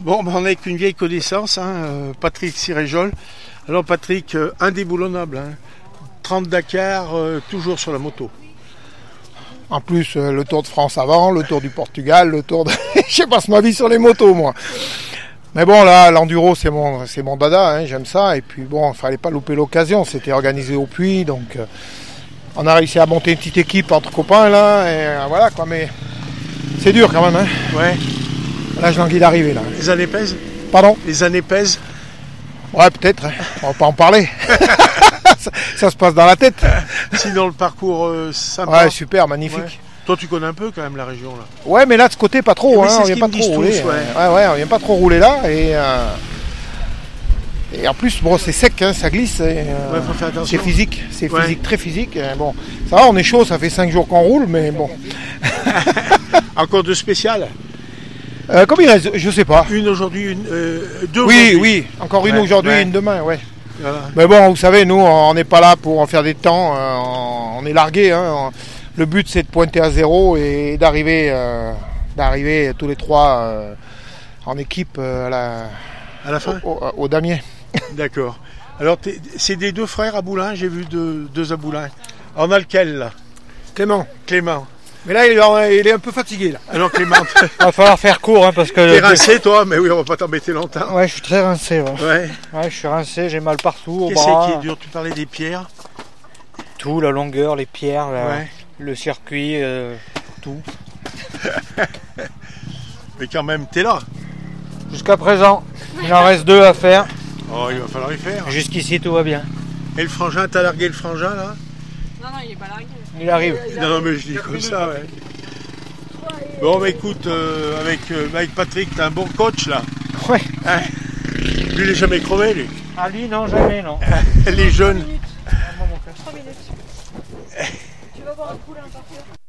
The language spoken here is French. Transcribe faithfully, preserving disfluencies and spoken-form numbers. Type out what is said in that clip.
Bon, ben, on est avec une vieille connaissance, hein, euh, Patrick Siréjol. Alors Patrick, euh, indéboulonnable, hein, trente Dakar, euh, toujours sur la moto. En plus, euh, le Tour de France avant, le Tour du Portugal, le Tour de... Je passe ma vie sur les motos, moi. Mais bon, là, l'enduro, c'est mon, c'est mon dada, hein, j'aime ça. Et puis bon, il fallait pas louper l'occasion. C'était organisé au Puy, donc euh, on a réussi à monter une petite équipe entre copains, là. Et euh, voilà, quoi. Mais c'est dur quand même, hein. Ouais. Là, je languis d'arriver, là. Les années pèsent. Pardon ? Les années pèsent. Ouais, peut-être. Hein. On va pas en parler. ça, ça se passe dans la tête. Sinon, le parcours euh, sympa. Ouais, super, magnifique. Ouais. Toi, tu connais un peu quand même la région, là. Ouais, mais là, de ce côté, pas trop. Oui, Hein. On vient pas trop rouler. Tous, ouais. ouais, ouais, on vient pas trop rouler là. Et, euh... et en plus, bon, c'est sec, hein, ça glisse. Et, euh... ouais, faut faire attention. C'est physique, c'est ouais. physique, très physique. Et bon, ça va, on est chaud, ça fait cinq jours qu'on roule, mais bon. Encore de spécial. Euh, combien il reste ? Je sais pas. Une aujourd'hui, une, euh, deux Oui, aujourd'hui. oui, encore une ouais, aujourd'hui, ouais. une demain, ouais. Voilà. Mais bon, vous savez, nous, on n'est pas là pour faire des temps, euh, on est largués. Hein. Le but, c'est de pointer à zéro et d'arriver, euh, d'arriver tous les trois euh, en équipe euh, à, la, à la fin au, au, au damier. D'accord. Alors, c'est des deux frères à Boulin, j'ai vu deux, deux à Boulin. Alors, on a lequel, là ? Clément. Clément. Mais là, il est, il est un peu fatigué, là. Alors, Clément, il va falloir faire court, hein, parce que... T'es rincé, toi ? Mais oui, on va pas t'embêter longtemps. Ouais, je suis très rincé, ouais. Ouais. Ouais, je suis rincé, j'ai mal partout, au Qu'est-ce bras. qui est dur ? Tu parlais des pierres ? Tout, la longueur, les pierres, la... ouais. le circuit, euh, tout. Mais quand même, t'es là. Jusqu'à présent, il en reste deux à faire. Oh, il va falloir y faire. Jusqu'ici, tout va bien. Et le frangin, t'as largué le frangin, là ? Non, non, il est pas largué. Il arrive. Non, non, mais je dis comme ça, ouais. Bon, bah écoute, euh, avec, euh, avec Patrick, t'as un bon coach, là. Ouais. Hein ? Lui, il est jamais crevé, lui. Ah, lui, non, jamais, non. Les jeunes. trois minutes. Tu vas voir un poulain partir.